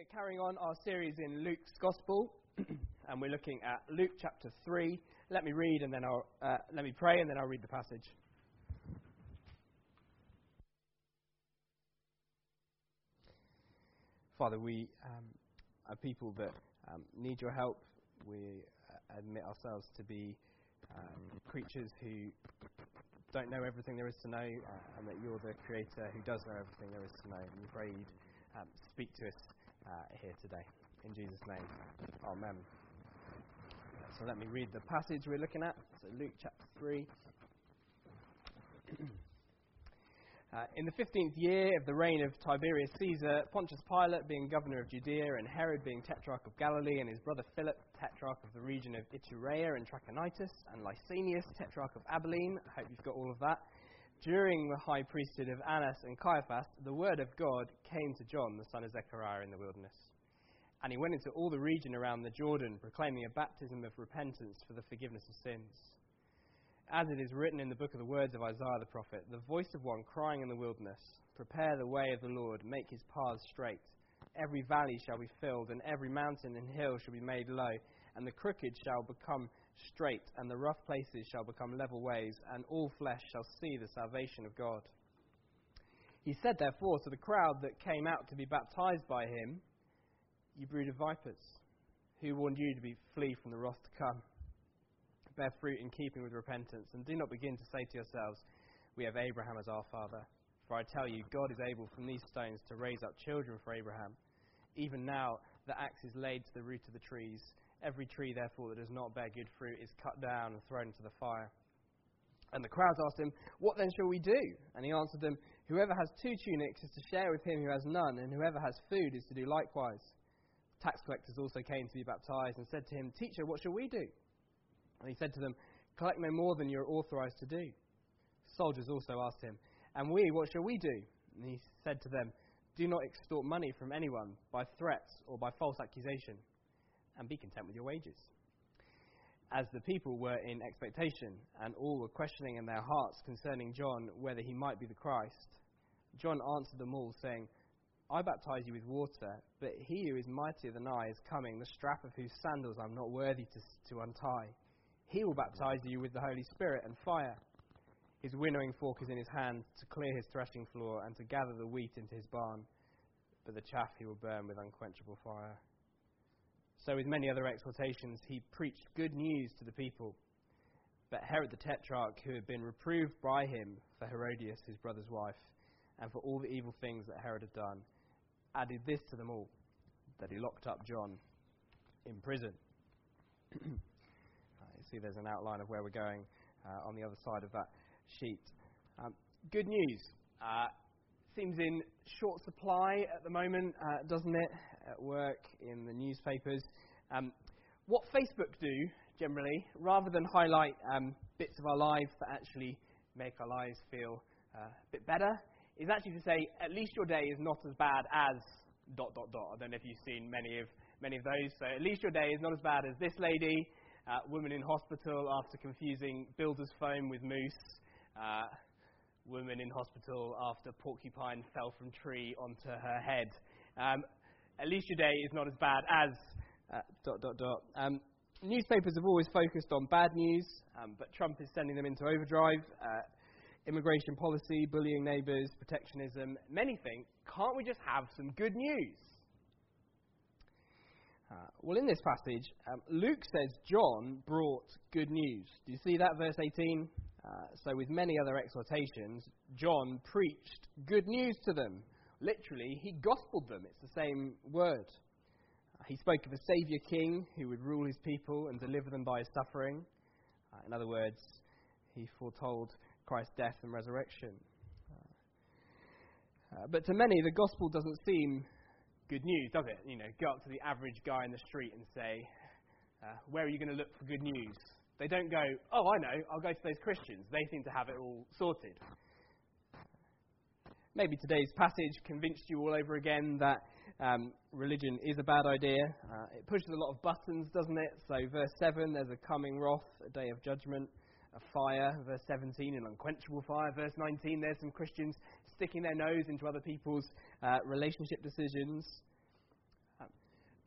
carrying on our series in Luke's Gospel, and we're looking at Luke chapter 3. Let me read, and then let me pray, and then I'll read the passage. Father, we are people that need your help. We admit ourselves to be creatures who don't know everything there is to know, and that you're the Creator who does know everything there is to know. And we pray you'd speak to us here today. In Jesus' name, amen. So let me read the passage we're looking at. So Luke chapter 3. In the 15th year of the reign of Tiberius Caesar, Pontius Pilate being governor of Judea, and Herod being tetrarch of Galilee, and his brother Philip, tetrarch of the region of Iturea and Trachonitis, and Lysanias, tetrarch of Abilene, I hope you've got all of that, during the high priesthood of Annas and Caiaphas, the word of God came to John, the son of Zechariah, in the wilderness. And he went into all the region around the Jordan, proclaiming a baptism of repentance for the forgiveness of sins. As it is written in the book of the words of Isaiah the prophet, the voice of one crying in the wilderness, prepare the way of the Lord, make his paths straight. Every valley shall be filled, and every mountain and hill shall be made low, and the crooked shall become straight, and the rough places shall become level ways, and all flesh shall see the salvation of God. He said therefore to the crowd that came out to be baptized by him, you brood of vipers, who warned you to flee from the wrath to come? Bear fruit in keeping with repentance, and do not begin to say to yourselves, we have Abraham as our father. For I tell you, God is able from these stones to raise up children for Abraham. Even now the axe is laid to the root of the trees. Every tree, therefore, that does not bear good fruit is cut down and thrown into the fire. And the crowds asked him, what then shall we do? And he answered them, whoever has 2 tunics is to share with him who has none, and whoever has food is to do likewise. Tax collectors also came to be baptized and said to him, Teacher, what shall we do? And he said to them, collect no more than you are authorized to do. Soldiers also asked him, and we, what shall we do? And he said to them, do not extort money from anyone by threats or by false accusation, and be content with your wages. As the people were in expectation, and all were questioning in their hearts concerning John whether he might be the Christ, John answered them all, saying, I baptize you with water, but he who is mightier than I is coming, the strap of whose sandals I am not worthy to untie. He will baptize you with the Holy Spirit and fire. His winnowing fork is in his hand to clear his threshing floor and to gather the wheat into his barn, but the chaff he will burn with unquenchable fire. So with many other exhortations he preached good news to the people. But Herod the Tetrarch, who had been reproved by him for Herodias, his brother's wife, and for all the evil things that Herod had done, added this to them all, that he locked up John in prison. You see there's an outline of where we're going on the other side of that sheet. Good news. Seems in short supply at the moment, doesn't it? At work, in the newspapers. What Facebook do, generally, rather than highlight bits of our lives that actually make our lives feel a bit better, is actually to say, at least your day is not as bad as ... I don't know if you've seen many of those. So at least your day is not as bad as this lady, woman in hospital after confusing builder's foam with mousse, woman in hospital after porcupine fell from tree onto her head. At least your day is not as bad as ... Newspapers have always focused on bad news, but Trump is sending them into overdrive. Immigration policy, bullying neighbours, protectionism. Many think, can't we just have some good news? Well, in this passage, Luke says John brought good news. Do you see that, verse 18? So with many other exhortations, John preached good news to them. Literally, he gospeled them. It's the same word. He spoke of a Saviour King who would rule his people and deliver them by his suffering. In other words, he foretold Christ's death and resurrection. But to many, the gospel doesn't seem good news, does it? You know, go up to the average guy in the street and say, where are you going to look for good news? They don't go, oh, I know, I'll go to those Christians. They seem to have it all sorted. Maybe today's passage convinced you all over again that religion is a bad idea. It pushes a lot of buttons, doesn't it? So verse 7, there's a coming wrath, a day of judgment, a fire. Verse 17, an unquenchable fire. Verse 19, there's some Christians sticking their nose into other people's relationship decisions.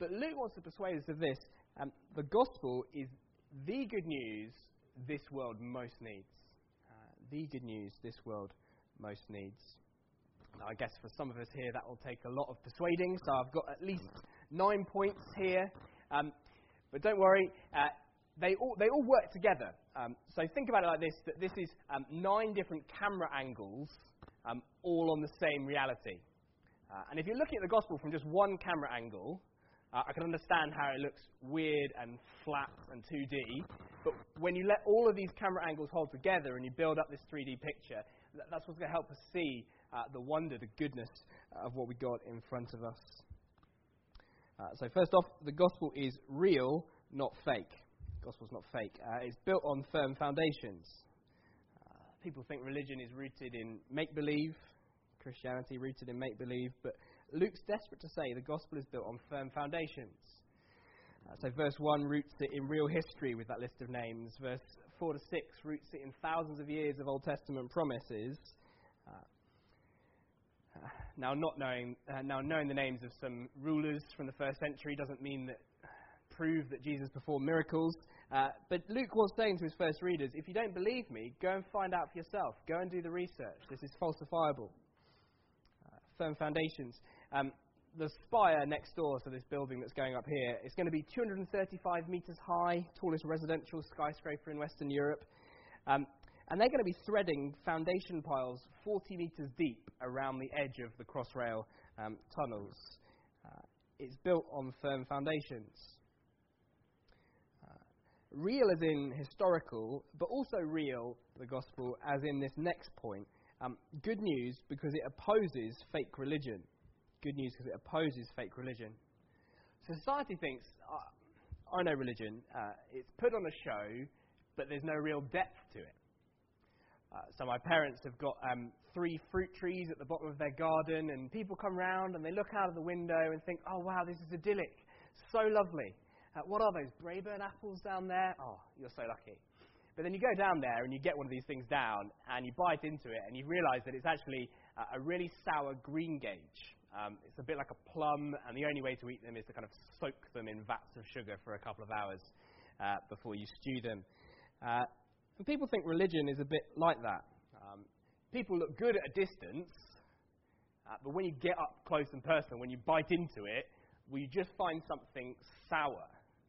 But Luke wants to persuade us of this. The gospel is the good news this world most needs. The good news this world most needs. Now, I guess for some of us here that will take a lot of persuading, so I've got at least 9 points here. But don't worry, they all work together. So think about it like this, that this is 9 different camera angles, all on the same reality. And if you're looking at the gospel from just one camera angle, I can understand how it looks weird and flat and 2D. But when you let all of these camera angles hold together and you build up this 3D picture, that's what's going to help us see the wonder, the goodness of what we got in front of us. So first off, the gospel is real, not fake. The gospel's not fake. It's built on firm foundations. People think religion is rooted in make-believe, Christianity rooted in make-believe, but Luke's desperate to say the gospel is built on firm foundations. So verse 1 roots it in real history with that list of names. Verse 4 to 6 roots it in thousands of years of Old Testament promises. Now knowing the names of some rulers from the first century doesn't mean that prove that Jesus performed miracles. But Luke was saying to his first readers, if you don't believe me, go and find out for yourself. Go and do the research. This is falsifiable. Firm foundations. The spire next door to this building that's going up here is going to be 235 metres high, tallest residential skyscraper in Western Europe. And they're going to be threading foundation piles 40 metres deep around the edge of the Crossrail tunnels. It's built on firm foundations. Real as in historical, but also real, the gospel, as in this next point. Good news because it opposes fake religion. Good news because it opposes fake religion. Society thinks, I know religion, it's put on a show, but there's no real depth to it. So my parents have got 3 fruit trees at the bottom of their garden, and people come round and they look out of the window and think, oh wow, this is idyllic, so lovely. What are those, Braeburn apples down there? Oh, you're so lucky. But then you go down there and you get one of these things down and you bite into it and you realise that it's actually a really sour green gauge. It's a bit like a plum, and the only way to eat them is to kind of soak them in vats of sugar for a couple of hours before you stew them. And people think religion is a bit like that. People look good at a distance, but when you get up close and personal, when you bite into it, well, you just find something sour.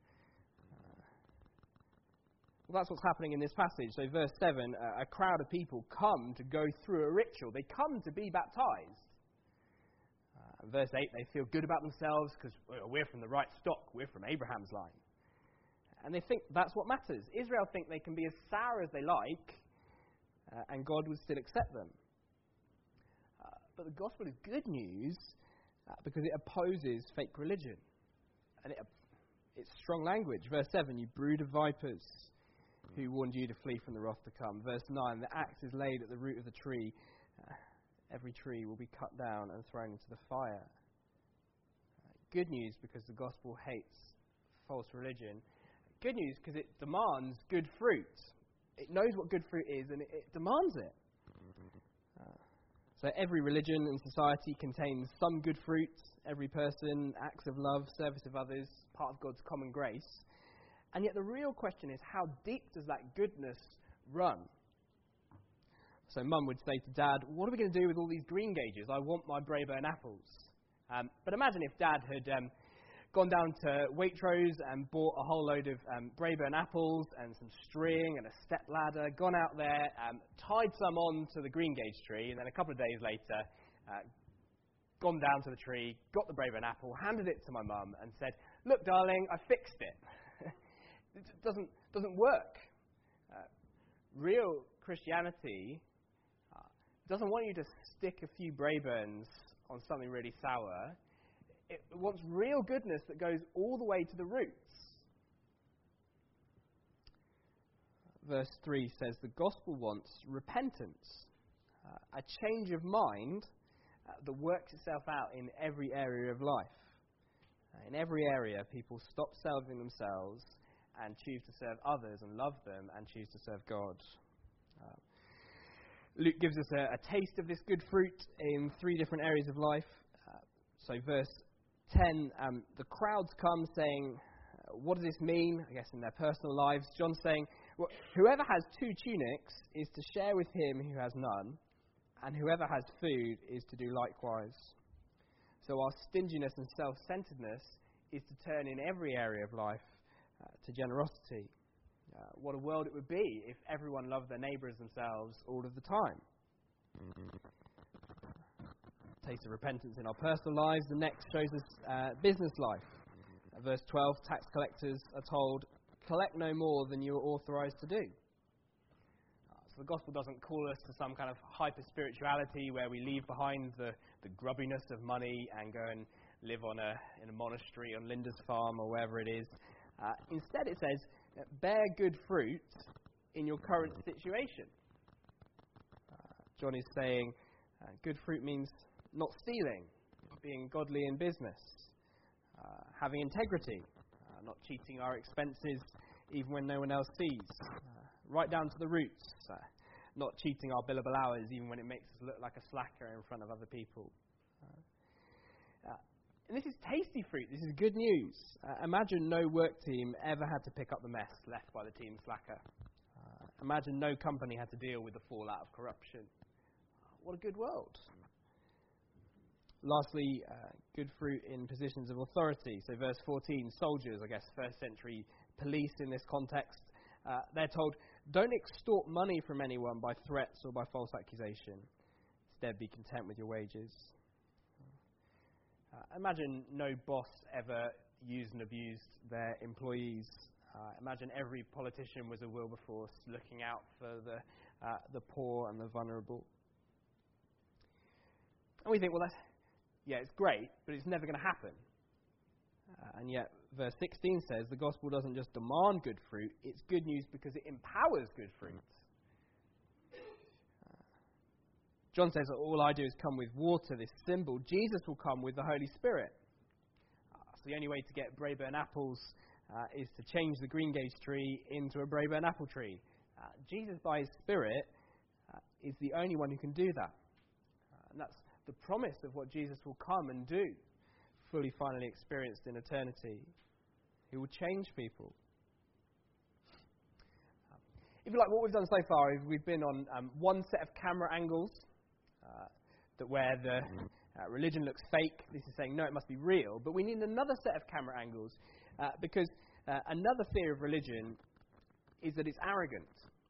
Well, that's what's happening in this passage. So verse 7, a crowd of people come to go through a ritual. They come to be baptized. Verse 8, they feel good about themselves because we're from the right stock. We're from Abraham's line. And they think that's what matters. Israel think they can be as sour as they like, and God would still accept them. But the gospel is good news because it opposes fake religion. And it's strong language. Verse 7, you brood of vipers, who warned you to flee from the wrath to come. Verse 9, the axe is laid at the root of the tree. Every tree will be cut down and thrown into the fire. Good news because the gospel hates false religion. Good news because it demands good fruit. It knows what good fruit is and it demands it. So every religion and society contains some good fruit. Every person, acts of love, service of others, part of God's common grace. And yet the real question is, how deep does that goodness run? So Mum would say to Dad, what are we going to do with all these green gauges? I want my Braeburn apples. But imagine if Dad had gone down to Waitrose and bought a whole load of Braeburn apples and some string and a step ladder, gone out there, tied some on to the green gauge tree, and then a couple of days later, gone down to the tree, got the Braeburn apple, handed it to my mum and said, look, darling, I fixed it. It doesn't work. Real Christianity doesn't want you to stick a few Braeburns on something really sour. It wants real goodness that goes all the way to the roots. Verse 3 says the gospel wants repentance, a change of mind that works itself out in every area of life. In every area, people stop serving themselves and choose to serve others and love them and choose to serve God. Luke gives us a taste of this good fruit in 3 different areas of life. So verse 10, the crowds come saying, what does this mean? I guess in their personal lives. John's saying, well, whoever has 2 tunics is to share with him who has none, and whoever has food is to do likewise. So our stinginess and self-centeredness is to turn in every area of life to generosity. What a world it would be if everyone loved their neighbour as themselves all of the time. Taste of repentance in our personal lives. The next shows us business life. Verse 12, tax collectors are told, collect no more than you are authorised to do. So the gospel doesn't call us to some kind of hyper-spirituality where we leave behind the grubbiness of money and go and live in a monastery on Linda's farm or wherever it is. Instead it says, bear good fruit in your current situation. John is saying good fruit means not stealing, being godly in business, having integrity, not cheating our expenses even when no one else sees, right down to the roots, not cheating our billable hours even when it makes us look like a slacker in front of other people. And this is tasty fruit. This is good news. Imagine no work team ever had to pick up the mess left by the team slacker. Imagine no company had to deal with the fallout of corruption. What a good world. Lastly, good fruit in positions of authority. So verse 14, soldiers, I guess, first century police in this context, they're told, don't extort money from anyone by threats or by false accusation. Instead, be content with your wages. Imagine no boss ever used and abused their employees. Imagine every politician was a Wilberforce looking out for the poor and the vulnerable. And we think, well, it's great, but it's never going to happen. And yet, verse 16 says the gospel doesn't just demand good fruit, it's good news because it empowers good fruit. John says that all I do is come with water, this symbol. Jesus will come with the Holy Spirit. So the only way to get Braeburn apples is to change the greengage tree into a Braeburn apple tree. Jesus, by his Spirit, is the only one who can do that. And that's the promise of what Jesus will come and do, fully, finally experienced in eternity. He will change people. If you like, what we've done so far is we've been on one set of camera angles, that where the religion looks fake. This is saying, no, it must be real. But we need another set of camera angles because another fear of religion is that it's arrogant.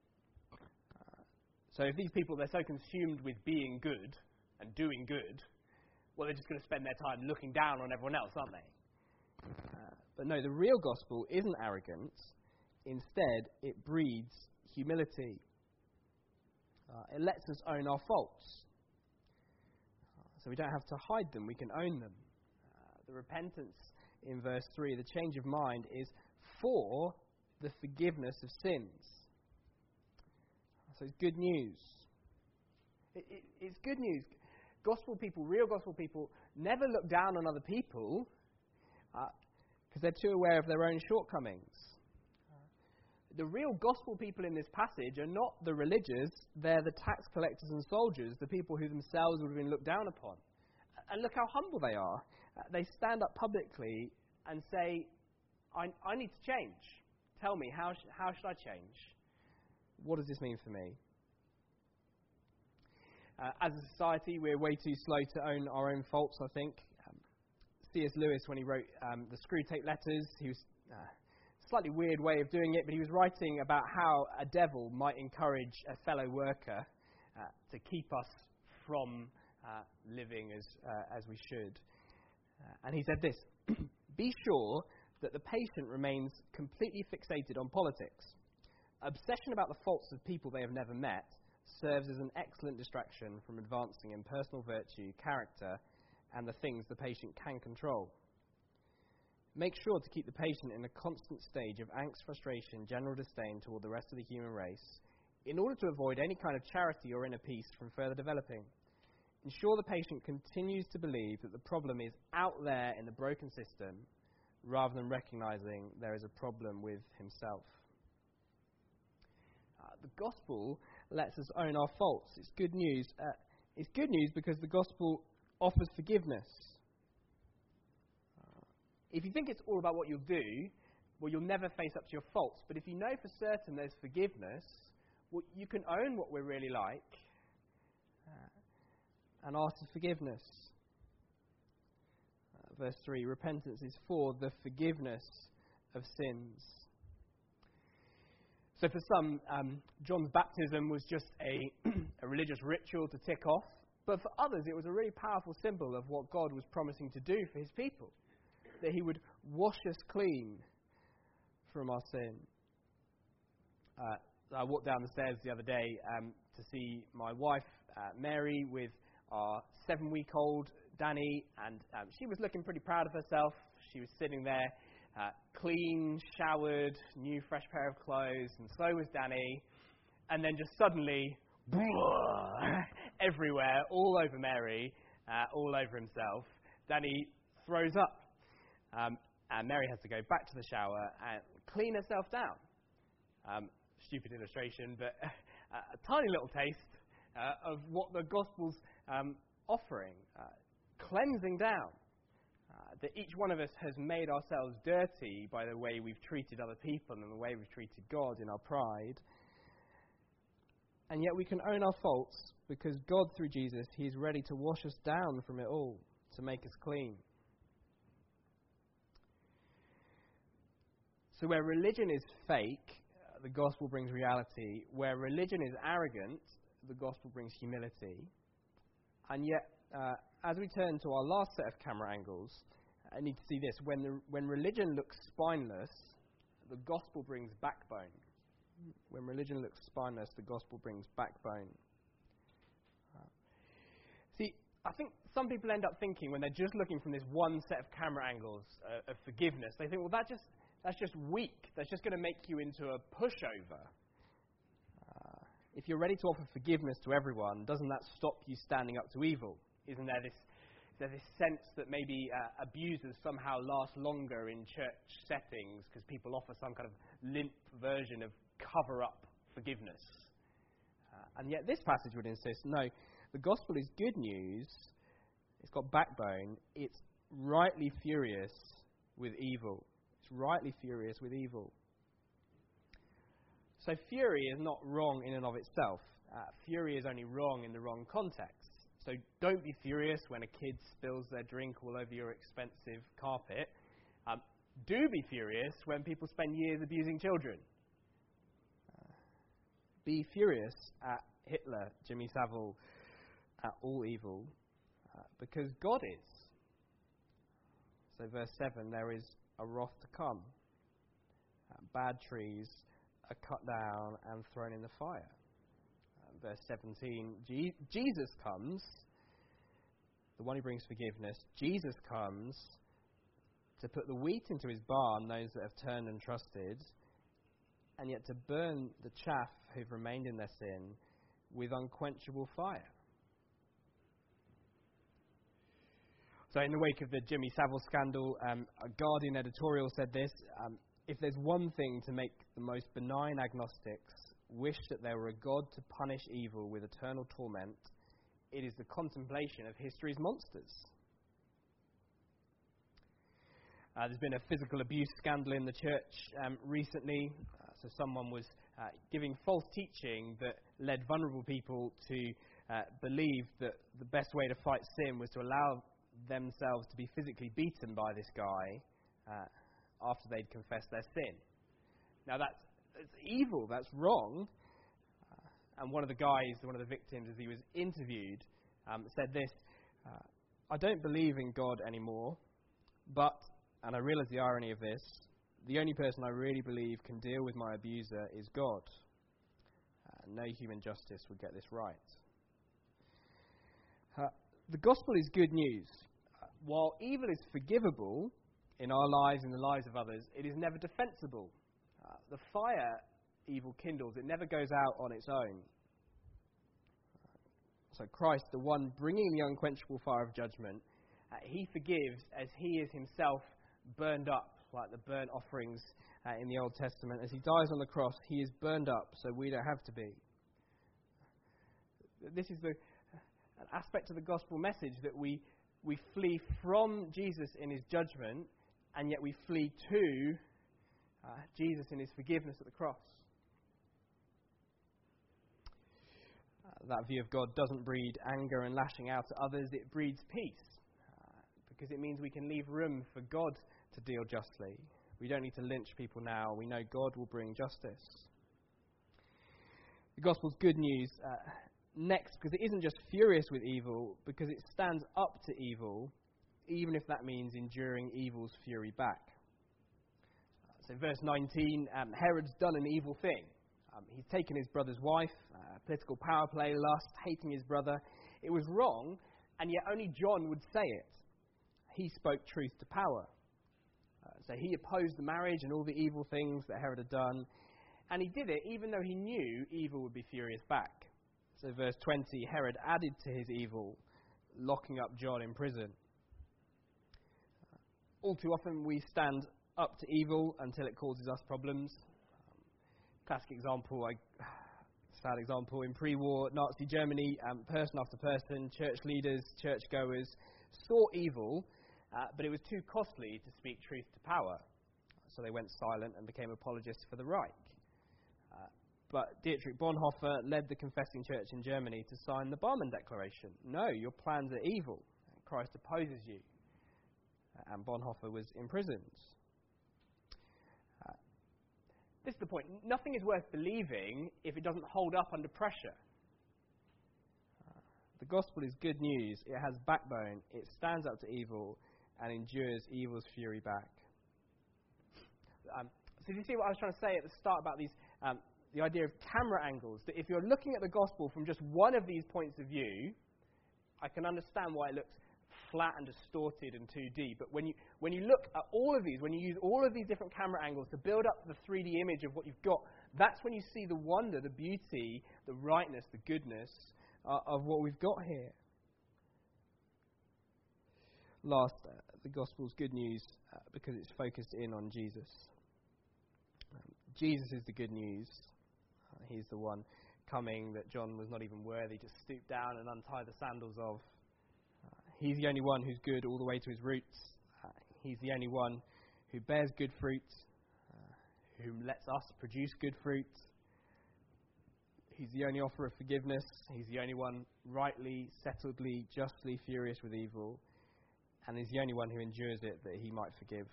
So if these people, they're so consumed with being good and doing good, well, they're just going to spend their time looking down on everyone else, aren't they? But no, the real gospel isn't arrogance. Instead, it breeds humility. It lets us own our faults. So we don't have to hide them, we can own them. The repentance in verse 3, the change of mind, is for the forgiveness of sins. So it's good news. It's good news. Gospel people, real gospel people, never look down on other people because they're too aware of their own shortcomings. The real gospel people in this passage are not the religious, they're the tax collectors and soldiers, the people who themselves would have been looked down upon. And look how humble they are. They stand up publicly and say, I need to change. Tell me, how should I change? What does this mean for me? As a society, we're way too slow to own our own faults, I think. C.S. Lewis, when he wrote the Screwtape Letters, he was... slightly weird way of doing it, but he was writing about how a devil might encourage a fellow worker to keep us from living as we should. And he said this, be sure that the patient remains completely fixated on politics. Obsession about the faults of people they have never met serves as an excellent distraction from advancing in personal virtue, character, and the things the patient can control. Make sure to keep the patient in a constant stage of angst, frustration, general disdain toward the rest of the human race in order to avoid any kind of charity or inner peace from further developing. Ensure the patient continues to believe that the problem is out there in the broken system rather than recognizing there is a problem with himself. The gospel lets us own our faults. It's good news. It's good news because the gospel offers forgiveness. If you think it's all about what you'll do, well, you'll never face up to your faults. But if you know for certain there's forgiveness, well, you can own what we're really like and ask for forgiveness. Verse 3, repentance is for the forgiveness of sins. So for some, John's baptism was just a religious ritual to tick off. But for others, it was a really powerful symbol of what God was promising to do for his people. That he would wash us clean from our sin. I walked down the stairs the other day to see my wife, Mary, with our 7-week-old Danny, and she was looking pretty proud of herself. She was sitting there, clean, showered, new fresh pair of clothes, and so was Danny. And then just suddenly, everywhere, all over Mary, all over himself, Danny throws up. And Mary has to go back to the shower and clean herself down. Stupid illustration, but a tiny little taste of what the Gospel's offering. Cleansing down. That each one of us has made ourselves dirty by the way we've treated other people and the way we've treated God in our pride. And yet we can own our faults because God, through Jesus, he is ready to wash us down from it all, to make us clean. So where religion is fake, the gospel brings reality. Where religion is arrogant, the gospel brings humility. And yet, as we turn to our last set of camera angles, I need to see this. When religion looks spineless, the gospel brings backbone. When religion looks spineless, the gospel brings backbone. See, I think some people end up thinking, when they're just looking from this one set of camera angles of forgiveness, they think, well, that's just weak. That's just going to make you into a pushover. If you're ready to offer forgiveness to everyone, doesn't that stop you standing up to evil? Isn't there this sense that maybe abusers somehow last longer in church settings because people offer some kind of limp version of cover-up forgiveness? And yet this passage would insist, no, the gospel is good news. It's got backbone. It's rightly furious with evil. It's rightly furious with evil. So fury is not wrong in and of itself. Fury is only wrong in the wrong context. So don't be furious when a kid spills their drink all over your expensive carpet. Do be furious when people spend years abusing children. Be furious at Hitler, Jimmy Savile, at all evil, because God is. So verse 7, there is a wrath to come. Bad trees are cut down and thrown in the fire. Verse 17, Jesus comes, the one who brings forgiveness. Jesus comes to put the wheat into his barn, those that have turned and trusted, and yet to burn the chaff who've remained in their sin with unquenchable fire. So in the wake of the Jimmy Savile scandal, a Guardian editorial said this: if there's one thing to make the most benign agnostics wish that there were a God to punish evil with eternal torment, it is the contemplation of history's monsters. There's been a physical abuse scandal in the church recently. So someone was giving false teaching that led vulnerable people to believe that the best way to fight sin was to allow themselves to be physically beaten by this guy after they'd confessed their sin. Now that's evil, that's wrong. And one of the victims, as he was interviewed, said this: I don't believe in God anymore, but, and I realise the irony of this, the only person I really believe can deal with my abuser is God. No human justice would get this right. The gospel is good news. While evil is forgivable in our lives and the lives of others, it is never defensible. The fire evil kindles, it never goes out on its own. So Christ, the one bringing the unquenchable fire of judgment, he forgives as he is himself burned up, like the burnt offerings in the Old Testament. As he dies on the cross, he is burned up so we don't have to be. This is an aspect of the gospel message, that we flee from Jesus in his judgment and yet we flee to Jesus in his forgiveness at the cross. That view of God doesn't breed anger and lashing out at others, it breeds peace, because it means we can leave room for God to deal justly. We don't need to lynch people now. We know God will bring justice. The gospel's good news next, because it isn't just furious with evil, because it stands up to evil, even if that means enduring evil's fury back. So verse 19, Herod's done an evil thing. He's taken his brother's wife, political power play, lust, hating his brother. It was wrong, and yet only John would say it. He spoke truth to power. So he opposed the marriage and all the evil things that Herod had done, and he did it even though he knew evil would be furious back. So verse 20, Herod added to his evil, locking up John in prison. All too often we stand up to evil until it causes us problems. Classic example, sad example, in pre-war Nazi Germany, person after person, church leaders, churchgoers, saw evil, but it was too costly to speak truth to power. So they went silent and became apologists for the Reich. But Dietrich Bonhoeffer led the confessing church in Germany to sign the Barmen Declaration. No, your plans are evil. Christ opposes you. And Bonhoeffer was imprisoned. This is the point. Nothing is worth believing if it doesn't hold up under pressure. The gospel is good news. It has backbone. It stands up to evil and endures evil's fury back. So do you see what I was trying to say at the start about these, the idea of camera angles? That if you're looking at the gospel from just one of these points of view, I can understand why it looks flat and distorted and 2D. But when you look at all of these, when you use all of these different camera angles to build up the 3D image of what you've got, that's when you see the wonder, the beauty, the rightness, the goodness of what we've got here. Last, the gospel's good news because it's focused in on Jesus. Jesus is the good news. He's the one coming that John was not even worthy to stoop down and untie the sandals of. He's the only one who's good all the way to his roots. He's the only one who bears good fruit, who lets us produce good fruit. He's the only offer of forgiveness. He's the only one rightly, settledly, justly furious with evil. And he's the only one who endures it that he might forgive.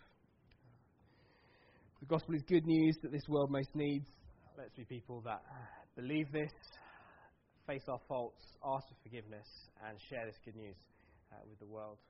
The gospel is good news that this world most needs. Let's be people that believe this, face our faults, ask for forgiveness, and share this good news with the world.